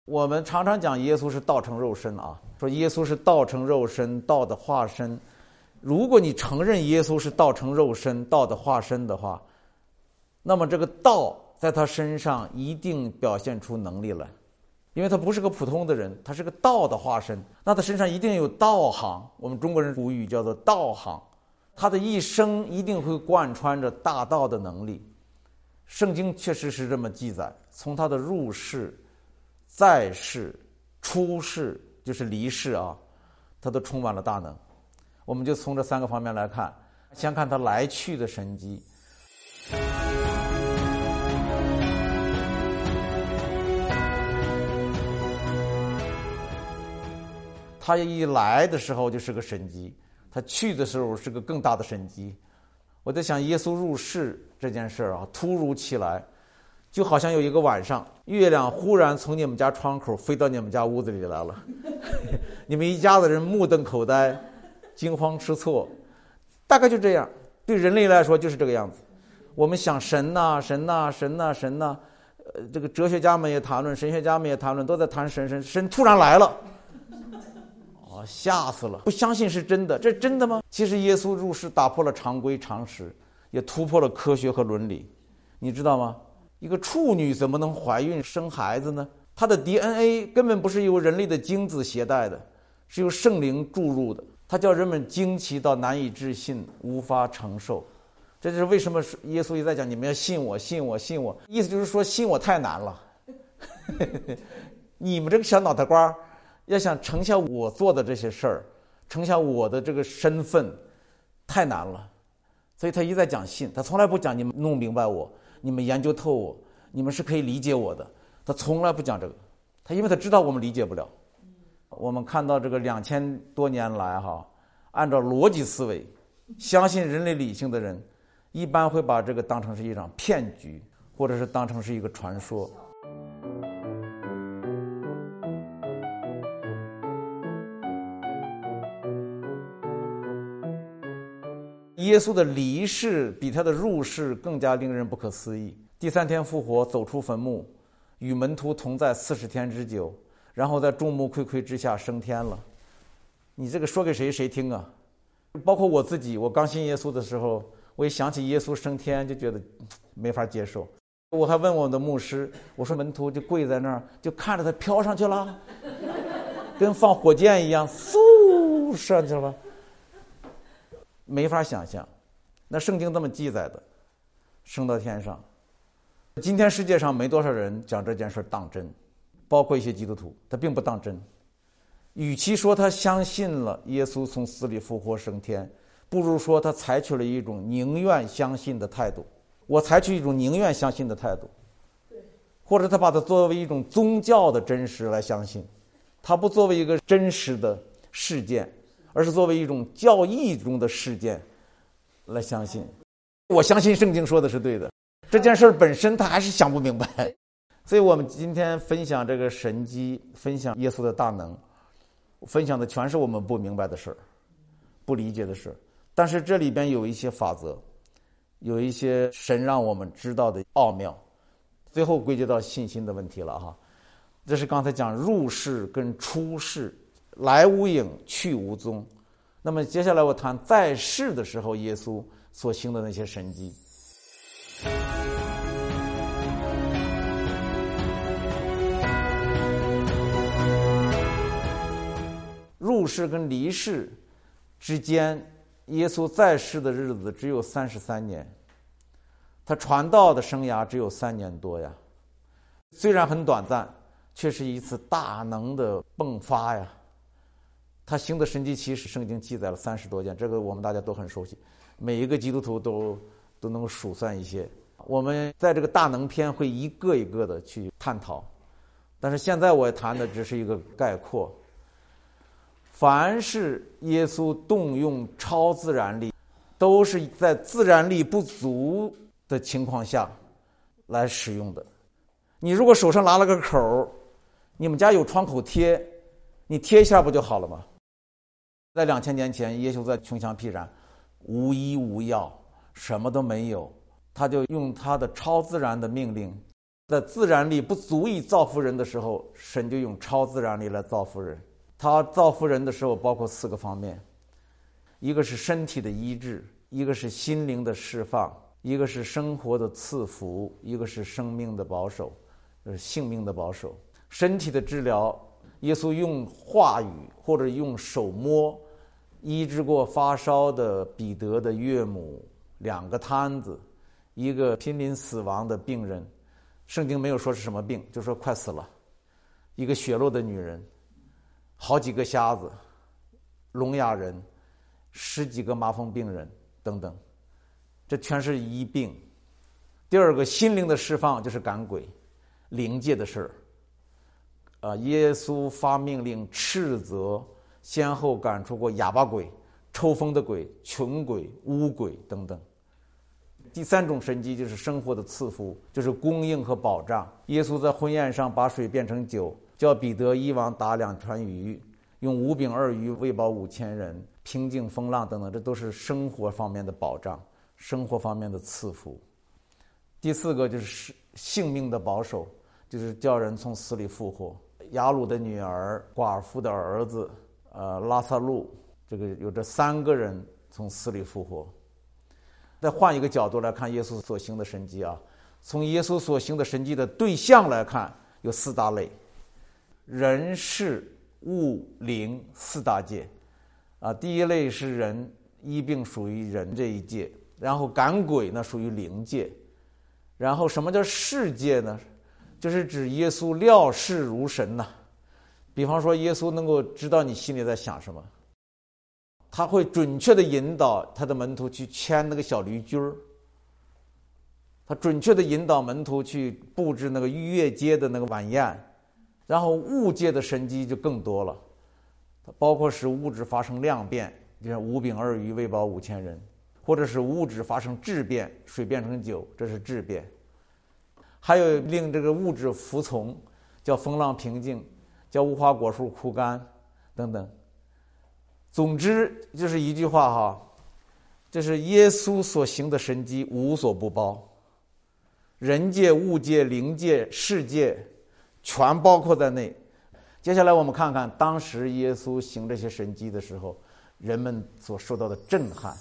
我们常常讲耶稣是道成肉身啊，说耶稣是道成肉身，道的化身。如果你承认耶稣是道成肉身，道的化身的话，那么这个道在他身上一定表现出能力来，因为他不是个普通的人，他是个道的化身，那他身上一定有道行，我们中国人古语叫做道行，他的一生一定会贯穿着大道的能力。圣经确实是这么记载，从他的入世、在世、出世，就是离世啊，他都充满了大能。我们就从这3个方面来看，先看他来去的神迹。他一来的时候就是个神迹，他去的时候是个更大的神迹。我在想，耶稣入世这件事啊，突如其来，就好像有一个晚上，月亮忽然从你们家窗口飞到你们家屋子里来了，你们一家子人目瞪口呆，惊慌失措，大概就这样。对人类来说就是这个样子。我们想神呐，神呐，神呐，神呐，这个哲学家们也谈论，神学家们也谈论，都在谈神，神突然来了。吓死了，不相信是真的，这真的吗？其实耶稣入世打破了常规常识，也突破了科学和伦理。你知道吗？一个处女怎么能怀孕生孩子呢？她的 DNA 根本不是由人类的精子携带的，是由圣灵注入的。它叫人们惊奇到难以置信，无法承受。这就是为什么耶稣一再讲你们要信我，信我，信我，意思就是说信我太难了。你们这个小脑袋瓜要想承下我做的这些事儿，承下我的这个身份，太难了。所以他一再讲信，他从来不讲你们弄明白我，你们研究透我，你们是可以理解我的。他从来不讲这个，因为他知道我们理解不了。我们看到这个2000多年来按照逻辑思维，相信人类理性的人，一般会把这个当成是一场骗局，或者是当成是一个传说。耶稣的离世比他的入世更加令人不可思议。第3天复活，走出坟墓，与门徒同在40天之久，然后在众目睽睽之下升天了。你这个说给谁听啊？包括我自己，我刚信耶稣的时候，我一想起耶稣升天就觉得没法接受。我还问我的牧师，我说门徒就跪在那儿，就看着他飘上去了，跟放火箭一样，嗖上去了。没法想象，那圣经这么记载的，升到天上。今天世界上没多少人讲这件事当真，包括一些基督徒，他并不当真。与其说他相信了耶稣从死里复活升天，不如说他采取了一种宁愿相信的态度。我采取一种宁愿相信的态度，或者他把它作为一种宗教的真实来相信，他不作为一个真实的事件，而是作为一种教义中的事件来相信。我相信圣经说的是对的，这件事本身他还是想不明白。所以我们今天分享这个神迹，分享耶稣的大能，分享的全是我们不明白的事儿，不理解的事儿。但是这里边有一些法则，有一些神让我们知道的奥妙，最后归结到信心的问题了这是刚才讲入世跟出世，来无影去无踪。那么接下来我谈在世的时候耶稣所行的那些神迹。入世跟离世之间，耶稣在世的日子只有33年，他传道的生涯只有3年多呀。虽然很短暂，却是一次大能的迸发呀。他行的神迹奇事，圣经记载了30多件，这个我们大家都很熟悉，每一个基督徒都能数算一些。我们在这个大能篇会一个一个的去探讨，但是现在我谈的只是一个概括。凡是耶稣动用超自然力，都是在自然力不足的情况下来使用的。你如果手上拿了个口，你们家有创口贴，你贴一下不就好了吗？在2000年前，耶稣在穷乡僻壤，无医无药，什么都没有，他就用他的超自然的命令， 在自然力不足以造福人的时候，神就用超自然力来造福人。他造福人的时候包括4个方面，一个是身体的医治，一个是心灵的释放，一个是生活的赐福，一个是生命的保守，性命的保守。身体的治疗，耶稣用话语或者用手摸医治过发烧的彼得的岳母，2个瘫子，一个濒临死亡的病人，圣经没有说是什么病，就说快死了，一个血漏的女人，好几个瞎子，聋哑人，10几个麻风病人等等，这全是医病。第2个心灵的释放就是赶鬼，灵界的事儿。耶稣发命令斥责，先后赶出过哑巴鬼、抽风的鬼、穷鬼、污鬼等等。第3种神迹就是生活的赐福，就是供应和保障。耶稣在婚宴上把水变成酒，叫彼得1网打2船鱼，用5饼2鱼喂饱5000人，平静风浪等等，这都是生活方面的保障，生活方面的赐福。第4个就是性命的保守，就是叫人从死里复活。雅鲁的女儿、寡妇的儿子、拉撒路，这个有这3个人从死里复活。再换一个角度来看耶稣所行的神迹啊，从耶稣所行的神迹的对象来看，有4大类：人、事、物、灵4大界。第一类是人，医病属于人这一界，然后赶鬼呢属于灵界，然后什么叫世界呢？就是指耶稣料事如神呐。比方说耶稣能够知道你心里在想什么，他会准确的引导他的门徒去牵那个小驴驹儿，他准确的引导门徒去布置那个逾越节的那个晚宴。然后物界的神迹就更多了，它包括使物质发生量变，就像5饼2鱼喂饱5000人，或者是物质发生质变，水变成酒，这是质变。还有令这个物质服从，叫风浪平静，叫无花果树枯干等等。总之就是一句话哈，这是耶稣所行的神迹无所不包，人界、物界、灵界、世界全包括在内。接下来我们看看当时耶稣行这些神迹的时候，人们所受到的震撼。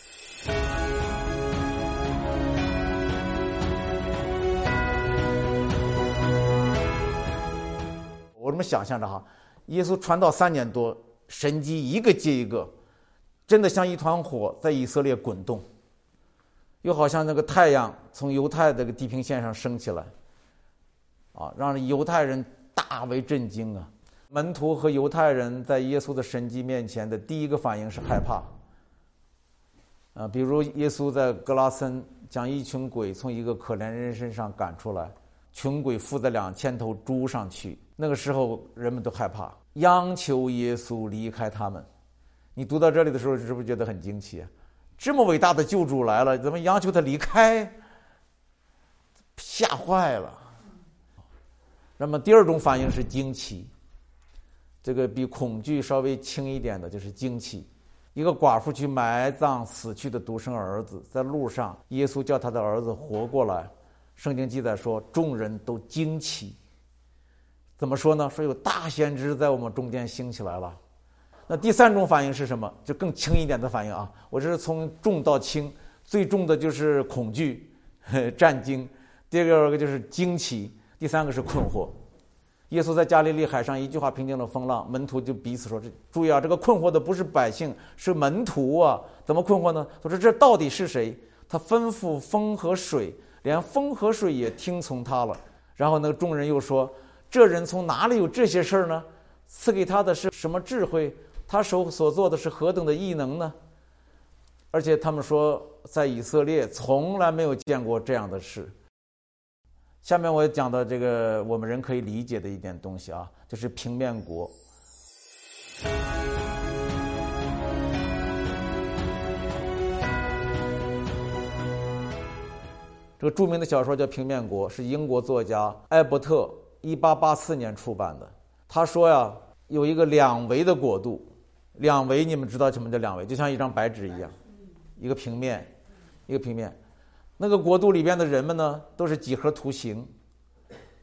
我这么想象着哈，耶稣传道3年多，神迹一个接一个，真的像一团火在以色列滚动，又好像那个太阳从犹太这个地平线上升起来，让犹太人大为震惊啊！门徒和犹太人在耶稣的神迹面前的第一个反应是害怕。比如耶稣在格拉森将一群鬼从一个可怜人身上赶出来，群鬼附在2000头猪上去，那个时候人们都害怕，央求耶稣离开他们。你读到这里的时候，是不是觉得很惊奇啊？这么伟大的救主来了，怎么央求他离开？吓坏了。那么第2种反应是惊奇，这个比恐惧稍微轻一点的就是惊奇。一个寡妇去埋葬死去的独生儿子，在路上耶稣叫他的儿子活过来，圣经记载说众人都惊奇。怎么说呢？说有大先知在我们中间兴起来了。那第3种反应是什么？就更轻一点的反应啊！我这是从重到轻，最重的就是恐惧、战惊，第2个就是惊奇，第3个是困惑。耶稣在加利利海上一句话平静了风浪，门徒就彼此说：“注意啊，这个困惑的不是百姓，是门徒啊！怎么困惑呢？他说这到底是谁？他吩咐风和水，连风和水也听从他了。”然后那个众人又说：“这人从哪里有这些事儿呢？赐给他的是什么智慧？他手所做的是何等的异能呢？”而且他们说，在以色列从来没有见过这样的事。下面我讲的这个我们人可以理解的一点东西啊，就是平面国。这个著名的小说叫《平面国》，是英国作家艾伯特1884年出版的。他说呀，有一个2维的国度，2维你们知道什么叫2维？就像一张白纸一样，一个平面，一个平面。那个国度里边的人们呢，都是几何图形，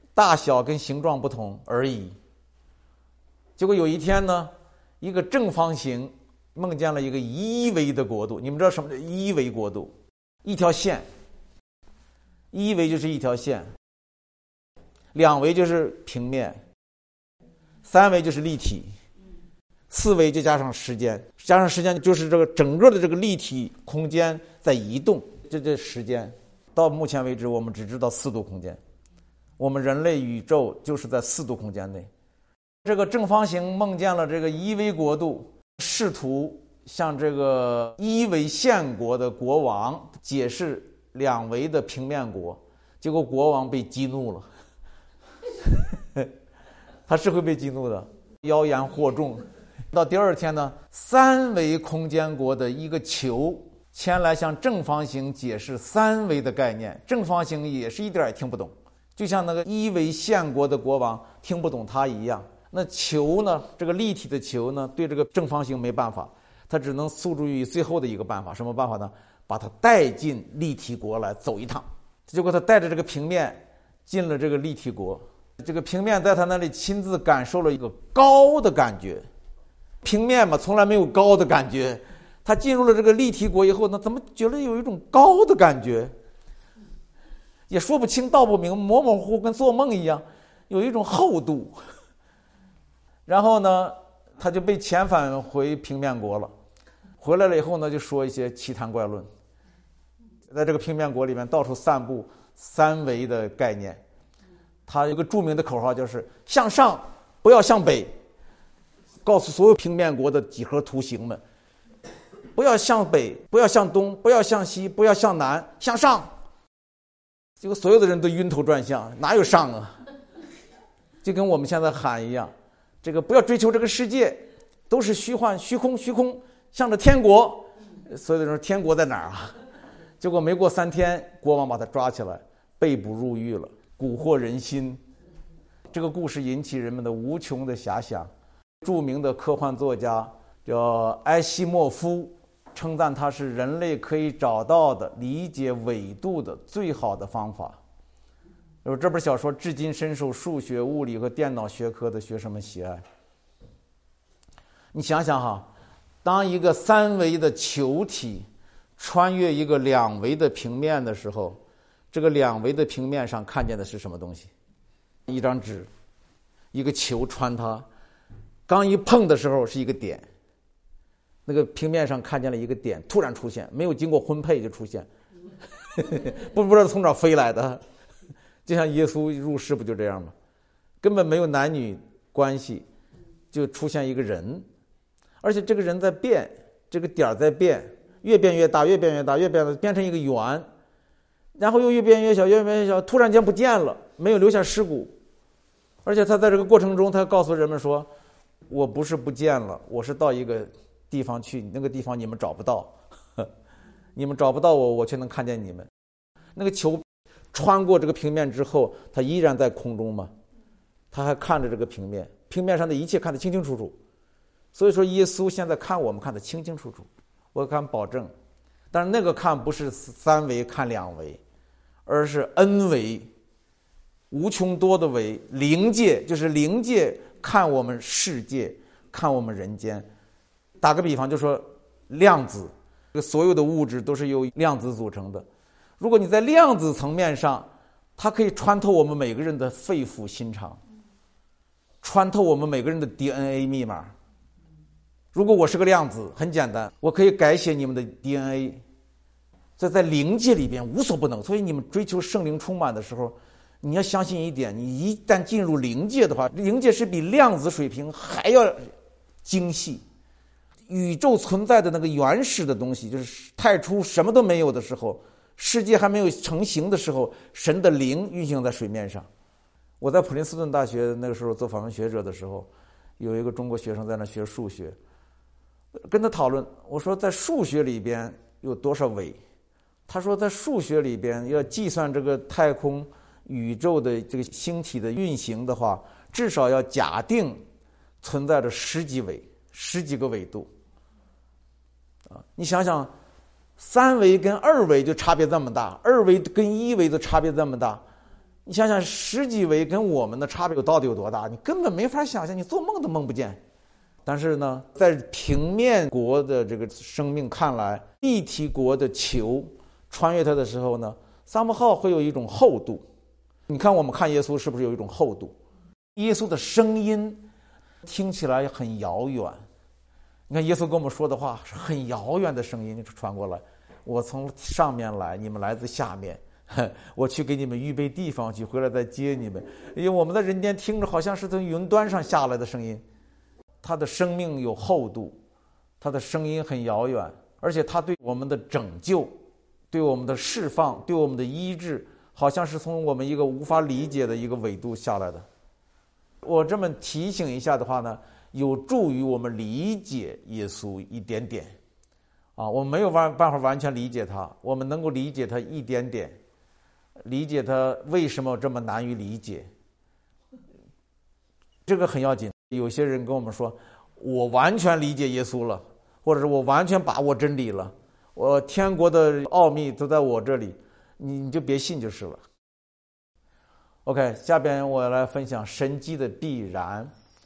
大小跟形状不同而已。结果有一天呢，一个正方形梦见了一个一维的国度。你们知道什么叫一维国度？一条线，一维就是一条线，两维就是平面，三维就是立体，四维就加上时间，加上时间就是这个整个的这个立体空间在移动，这时间。到目前为止我们只知道4度空间，我们人类宇宙就是在4度空间内。这个正方形梦见了这个一维国度，试图向这个一维线国的国王解释2维的平面国，结果国王被激怒了他是会被激怒的，妖言惑众。到第二天呢，3维空间国的一个球前来向正方形解释3维的概念，正方形也是一点也听不懂，就像那个一维线国的国王听不懂他一样。那球呢，这个立体的球呢，对这个正方形没办法，他只能诉诸于最后的一个办法。什么办法呢？把它带进立体国来走一趟。结果他带着这个平面进了这个立体国，这个平面在他那里亲自感受了一个高的感觉。平面嘛，从来没有高的感觉，他进入了这个立体国以后呢，怎么觉得有一种高的感觉，也说不清道不明，模模糊糊，跟做梦一样，有一种厚度。然后呢，他就被遣返回平面国了。回来了以后呢，就说一些奇谈怪论，在这个平面国里面到处散布3维的概念。他有一个著名的口号，就是向上不要向北，告诉所有平面国的几何图形们，不要向北，不要向东，不要向西，不要向南，向上。结果所有的人都晕头转向，哪有上啊？就跟我们现在喊一样，这个不要追求这个世界，都是虚幻、虚空、虚空，向着天国。所有的人说天国在哪儿啊？结果没过3天，国王把他抓起来，被捕入狱了，蛊惑人心。这个故事引起人们的无穷的遐想。著名的科幻作家叫埃西莫夫，称赞它是人类可以找到的理解纬度的最好的方法。这本小说至今深受数学、物理和电脑学科的学生们喜爱。你想想哈，当一个3维的球体穿越一个2维的平面的时候，这个2维的平面上看见的是什么东西？一张纸，一个球穿它，刚一碰的时候是一个点，那个平面上看见了一个点突然出现，没有经过婚配就出现不知道从哪飞来的。就像耶稣入世不就这样吗？根本没有男女关系，就出现一个人，而且这个人在变，这个点在变，越变越大，越变越大，越变变成一个圆，然后又越变越小，越变越小，突然间不见了，没有留下尸骨。而且他在这个过程中，他告诉人们说，我不是不见了，我是到一个地方去，那个地方你们找不到你们找不到我，我却能看见你们。那个球穿过这个平面之后，它依然在空中嘛，他还看着这个平面，平面上的一切看得清清楚楚。所以说耶稣现在看我们看得清清楚楚，我敢保证。但是那个看不是3维看2维，而是 N 维，无穷多的维，灵界，就是灵界看我们世界，看我们人间。打个比方，就说量子，所有的物质都是由量子组成的。如果你在量子层面上，它可以穿透我们每个人的肺腑心肠，穿透我们每个人的 DNA 密码。如果我是个量子，很简单，我可以改写你们的 DNA。 这在灵界里边无所不能。所以你们追求圣灵充满的时候，你要相信一点，你一旦进入灵界的话，灵界是比量子水平还要精细。宇宙存在的那个原始的东西，就是太初什么都没有的时候，世界还没有成型的时候，神的灵运行在水面上。我在普林斯顿大学那个时候做访问学者的时候，有一个中国学生在那学数学，跟他讨论，我说在数学里边有多少维？他说在数学里边要计算这个太空宇宙的这个星体的运行的话，至少要假定存在着10几维，10几个纬度。你想想，3维跟2维就差别这么大，2维跟1维的差别这么大， 你想想十几维跟我们的差别到底有多大，你根本没法想象，你做梦都梦不见。但是呢，在平面国的这个生命看来，立体国的球穿越它的时候呢，somehow会有一种厚度。你看我们看耶稣是不是有一种厚度？耶稣的声音听起来很遥远。你看耶稣跟我们说的话是很遥远的声音传过来，我从上面来，你们来自下面，我去给你们预备地方去，回来再接你们。因为我们在人间听着好像是从云端上下来的声音，他的生命有厚度，他的声音很遥远，而且他对我们的拯救，对我们的释放，对我们的医治，好像是从我们一个无法理解的一个纬度下来的。我这么提醒一下的话呢，有助于我们理解耶稣一点点我们没有办法完全理解他，我们能够理解他一点点，理解他为什么这么难于理解，这个很要紧。有些人跟我们说，我完全理解耶稣了，或者是我完全把握真理了，我天国的奥秘都在我这里，你就别信就是了。OK， 下边我来分享神迹的必然。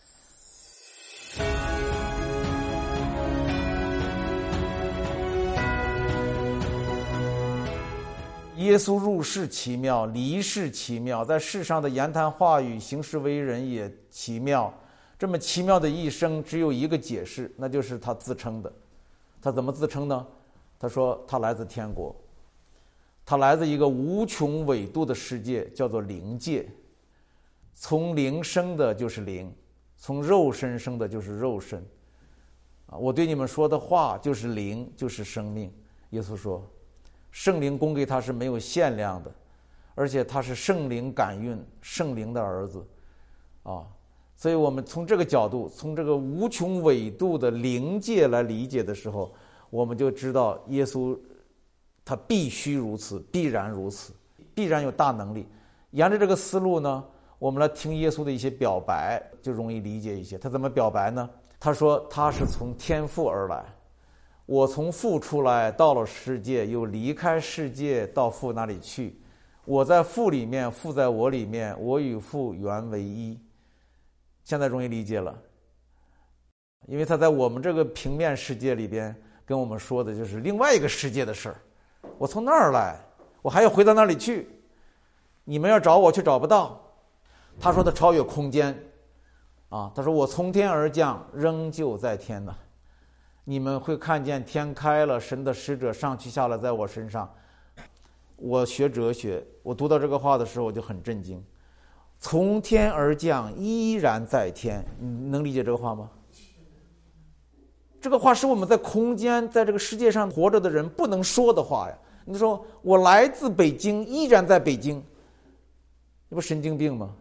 耶稣入世奇妙，离世奇妙，在世上的言谈话语、行事为人也奇妙。这么奇妙的一生，只有一个解释，那就是他自称的。他怎么自称呢？他说他来自天国，他来自一个无穷纬度的世界，叫做灵界。从灵生的就是灵，从肉身生的就是肉身。我对你们说的话就是灵，就是生命。耶稣说，圣灵供给他是没有限量的，而且他是圣灵感孕，圣灵的儿子所以我们从这个角度，从这个无穷纬度的灵界来理解的时候，我们就知道耶稣他必须如此，必然如此，必然有大能力。沿着这个思路呢，我们来听耶稣的一些表白，就容易理解一些。他怎么表白呢？他说他是从天父而来，我从父出来到了世界，又离开世界到父那里去，我在父里面，父在我里面，我与父原为一。现在容易理解了，因为他在我们这个平面世界里边跟我们说的就是另外一个世界的事儿。我从那儿来，我还要回到那里去，你们要找我却找不到。他说他超越空间他说我从天而降，仍旧在天呢。你们会看见天开了，神的使者上去下来在我身上。我学哲学，我读到这个话的时候我就很震惊，从天而降，依然在天。你能理解这个话吗？这个话是我们在空间，在这个世界上活着的人不能说的话呀。你说我来自北京，依然在北京，你不神经病吗？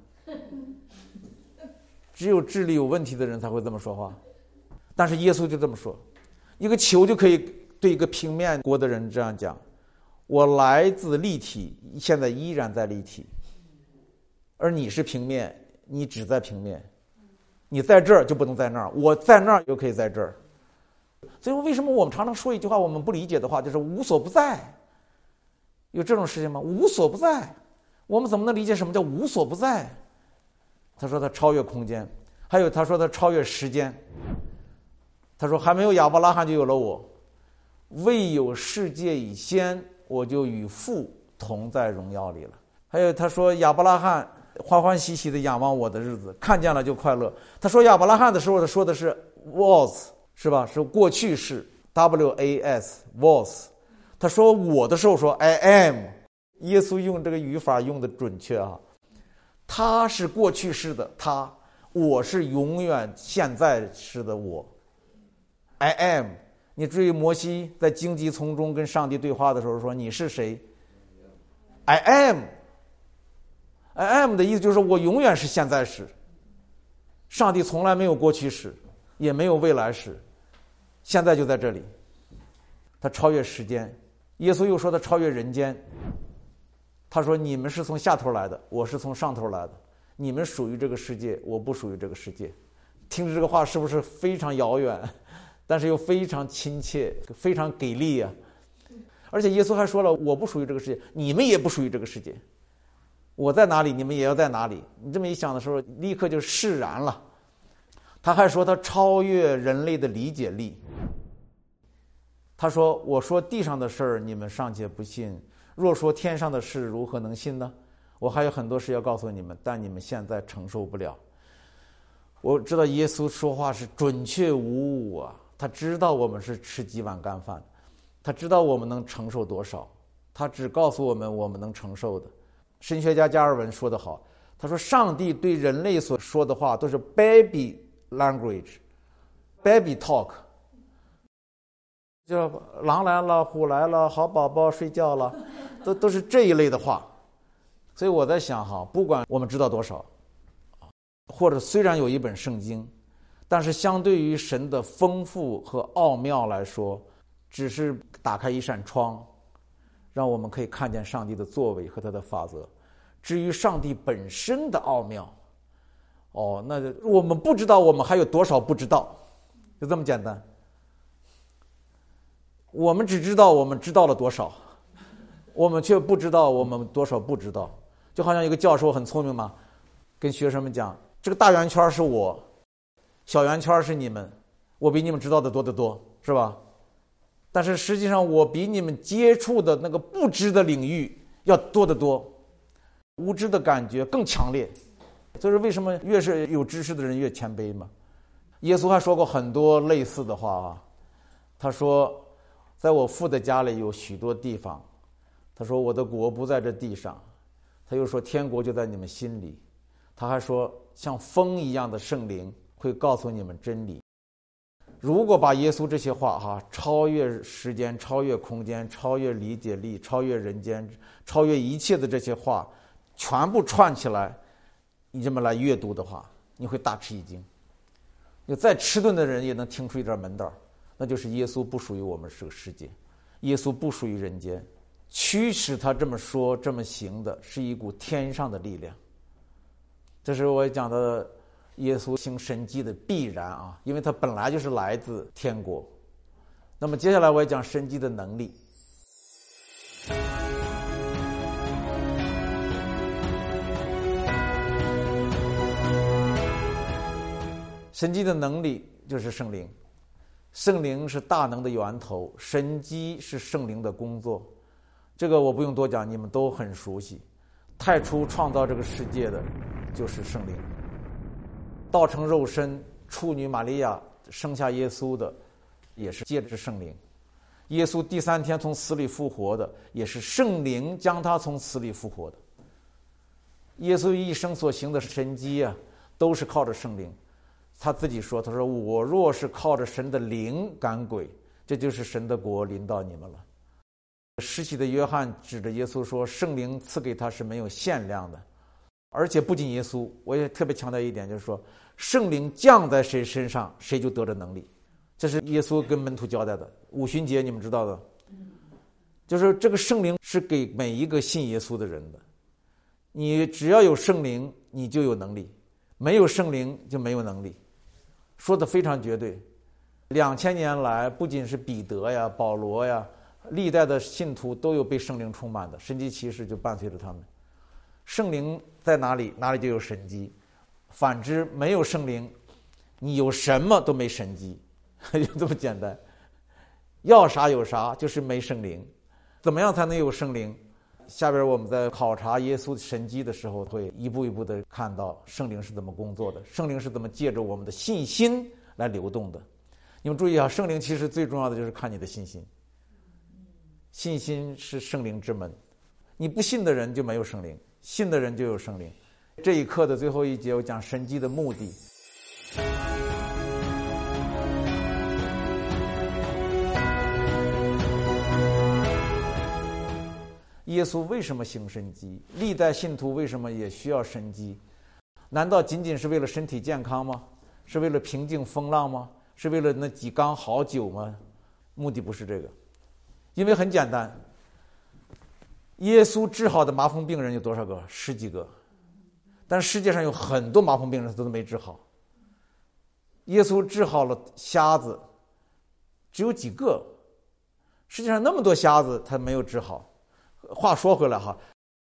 只有智力有问题的人才会这么说话。但是耶稣就这么说，一个球就可以对一个平面国的人这样讲，我来自立体，现在依然在立体，而你是平面，你只在平面，你在这儿就不能在那儿，我在那儿又可以在这儿。所以为什么我们常常说一句话我们不理解的话，就是无所不在。有这种事情吗？无所不在，我们怎么能理解什么叫无所不在？他说他超越空间，还有他说他超越时间。他说还没有亚伯拉罕就有了我，未有世界以先，我就与父同在荣耀里了。还有他说亚伯拉罕欢欢喜喜的仰望我的日子，看见了就快乐。他说亚伯拉罕的时候，他说的是 was， 是吧？是过去式 was was。他说我的时候说 I am。 耶稣用这个语法用的准确他是过去式的他，我是永远现在式的我 I am。 你注意摩西在荆棘丛中跟上帝对话的时候说你是谁？ I am。 I am 的意思就是我永远是现在时，上帝从来没有过去时也没有未来时，现在就在这里。他超越时间。耶稣又说他超越人间，他说你们是从下头来的，我是从上头来的，你们属于这个世界，我不属于这个世界。听着这个话是不是非常遥远，但是又非常亲切，非常给力而且耶稣还说了我不属于这个世界，你们也不属于这个世界。 我在哪里，你们也要在哪里。你这么一想的时候，立刻就释然了。他还说他超越人类的理解力。他说：“我说地上的事儿，你们尚且不信，若说天上的事，如何能信呢？我还有很多事要告诉你们，但你们现在承受不了。”我知道耶稣说话是准确无误啊，他知道我们是吃几碗干饭，他知道我们能承受多少，他只告诉我们我们能承受的。神学家加尔文说得好，他说上帝对人类所说的话都是 baby language baby talk， 就狼来了虎来了好宝宝睡觉了，都是这一类的话。所以我在想哈，不管我们知道多少，或者虽然有一本圣经，但是相对于神的丰富和奥妙来说，只是打开一扇窗，让我们可以看见上帝的作为和他的法则。至于上帝本身的奥妙，那我们不知道，我们还有多少不知道，就这么简单。我们只知道我们知道了多少，我们却不知道我们多少不知道。就好像一个教授很聪明嘛，跟学生们讲，这个大圆圈是我，小圆圈是你们，我比你们知道的多得多，是吧？但是实际上我比你们接触的那个不知的领域要多得多，无知的感觉更强烈。这是为什么越是有知识的人越谦卑嘛。耶稣还说过很多类似的话啊，他说在我父的家里有许多地方，他说我的国不在这地上，他又说天国就在你们心里，他还说像风一样的圣灵会告诉你们真理。如果把耶稣这些话超越时间超越空间超越理解力超越人间超越一切的这些话全部串起来，你这么来阅读的话，你会大吃一惊。有再迟钝的人也能听出一点门道，那就是耶稣不属于我们这个世界，耶稣不属于人间，驱使他这么说这么行的是一股天上的力量。这是我讲的耶稣行神迹的必然啊，因为他本来就是来自天国。那么接下来我也讲神迹的能力。神迹的能力就是圣灵，圣灵是大能的源头，神迹是圣灵的工作。这个我不用多讲，你们都很熟悉。太初创造这个世界的就是圣灵，道成肉身，处女玛利亚生下耶稣的也是借着圣灵。耶稣第3天从死里复活的也是圣灵将他从死里复活的。耶稣一生所行的神迹都是靠着圣灵。他自己说，他说我若是靠着神的灵赶鬼，这就是神的国临到你们了。施洗的约翰指着耶稣说，圣灵赐给他是没有限量的。而且不仅耶稣，我也特别强调一点，就是说圣灵降在谁身上，谁就得着能力。这是耶稣跟门徒交代的。五旬节你们知道的，就是这个圣灵是给每一个信耶稣的人的。你只要有圣灵，你就有能力；没有圣灵就没有能力。说的非常绝对。2000年来，不仅是彼得呀、保罗呀，历代的信徒都有被圣灵充满的，神迹奇事就伴随着他们。圣灵在哪里，哪里就有神迹；反之，没有圣灵，你有什么都没神迹，就这么简单。要啥有啥，就是没圣灵。怎么样才能有圣灵？下边我们在考察耶稣神迹的时候，会一步一步的看到圣灵是怎么工作的，圣灵是怎么借着我们的信心来流动的。你们注意圣灵其实最重要的就是看你的信心。信心是圣灵之门，你不信的人就没有圣灵，信的人就有圣灵。这一课的最后一节，我讲神迹的目的。耶稣为什么行神迹？历代信徒为什么也需要神迹？难道仅仅是为了身体健康吗？是为了平静风浪吗？是为了那几缸好酒吗？目的不是这个。因为很简单，耶稣治好的麻风病人有多少个？10几个。但世界上有很多麻风病人都没治好。耶稣治好了瞎子只有几个，世界上那么多瞎子他没有治好。话说回来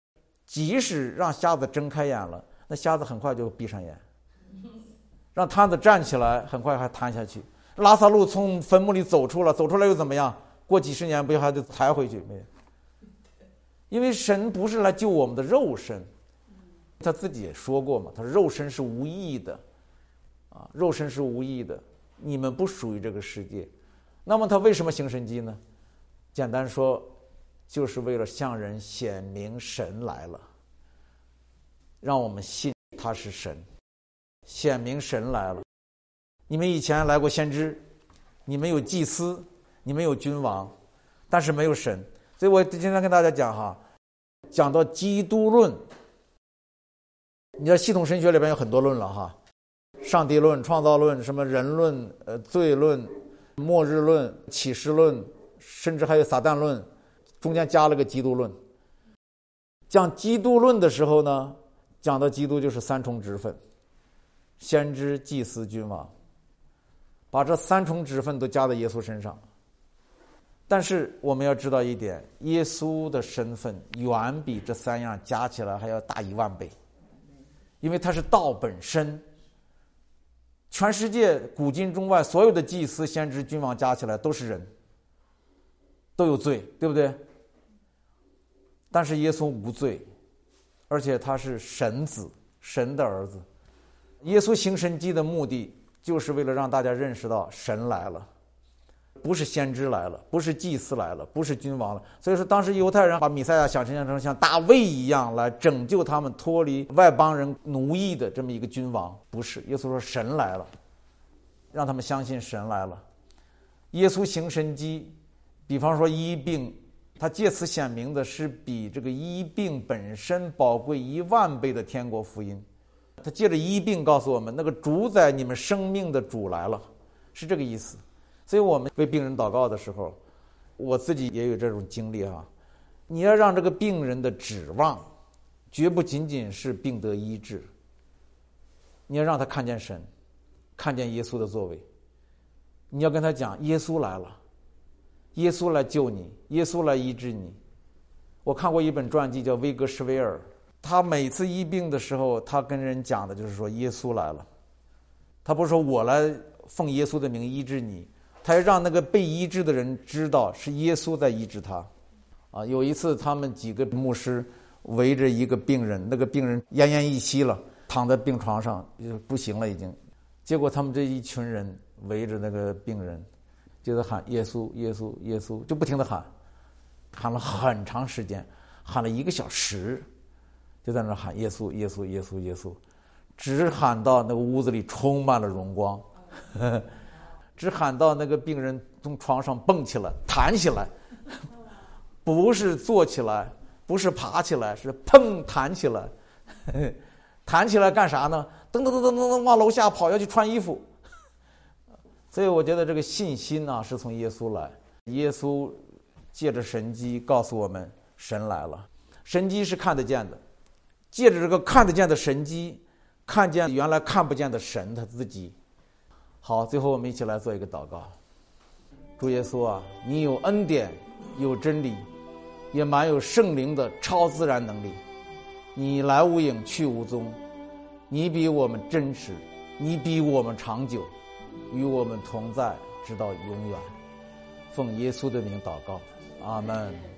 即使让瞎子睁开眼了，那瞎子很快就闭上眼；让瘫子站起来，很快还瘫下去。拉撒路从坟墓里走出来又怎么样？过几十年不还得抬回去？没有，因为神不是来救我们的肉身，他自己也说过嘛，他说肉身是无益的，肉身是无益的，你们不属于这个世界。那么他为什么行神迹呢？简单说，就是为了向人显明神来了，让我们信他是神，显明神来了。你们以前来过先知，你们有祭司，你们有君王，但是没有神。所以我今天跟大家讲到基督论。你知道系统神学里边有很多论了上帝论、创造论、什么人论、罪论、末日论、启示论，甚至还有撒旦论，中间加了个基督论。讲基督论的时候呢，讲到基督就是三重职分：先知、祭司、君王，把这三重职分都加在耶稣身上。但是我们要知道一点，耶稣的身份远比这三样加起来还要大10000倍，因为他是道本身。全世界古今中外所有的祭司、先知、君王加起来都是人，都有罪，对不对？但是耶稣无罪，而且他是神子，神的儿子。耶稣行神迹的目的就是为了让大家认识到神来了，不是先知来了，不是祭司来了，不是君王了。所以说当时犹太人把弥赛亚想象成像大卫一样来拯救他们脱离外邦人奴役的这么一个君王，不是。耶稣说神来了，让他们相信神来了。耶稣行神迹，比方说医病，他借此显明的是比这个医病本身宝贵10000倍的天国福音。他借着医病告诉我们，那个主宰你们生命的主来了，是这个意思。所以我们为病人祷告的时候，我自己也有这种经历你要让这个病人的指望绝不仅仅是病得医治，你要让他看见神，看见耶稣的作为。你要跟他讲耶稣来了，耶稣来救你，耶稣来医治你。我看过一本传记叫威格施维尔，他每次医病的时候，他跟人讲的就是说耶稣来了。他不是说我来奉耶稣的名医治你，他要让那个被医治的人知道是耶稣在医治他。有一次他们几个牧师围着一个病人，那个病人奄奄一息了，躺在病床上不行了已经。结果他们这一群人围着那个病人，就在喊耶稣耶稣耶稣，就不停地喊了很长时间，喊了1个小时，就在那喊耶稣耶稣耶稣耶稣，只喊到那个屋子里充满了荣光，只喊到那个病人从床上蹦起来弹起来，不是坐起来，不是爬起来，是砰弹起来。弹起来干啥呢？噔噔噔噔噔往楼下跑，要去穿衣服。所以我觉得这个信心是从耶稣来。耶稣借着神迹告诉我们神来了。神迹是看得见的，借着这个看得见的神迹，看见原来看不见的神他自己。好，最后我们一起来做一个祷告。主耶稣你有恩典，有真理，也满有圣灵的超自然能力。你来无影去无踪，你比我们真实，你比我们长久，与我们同在直到永远。奉耶稣的名祷告，阿们。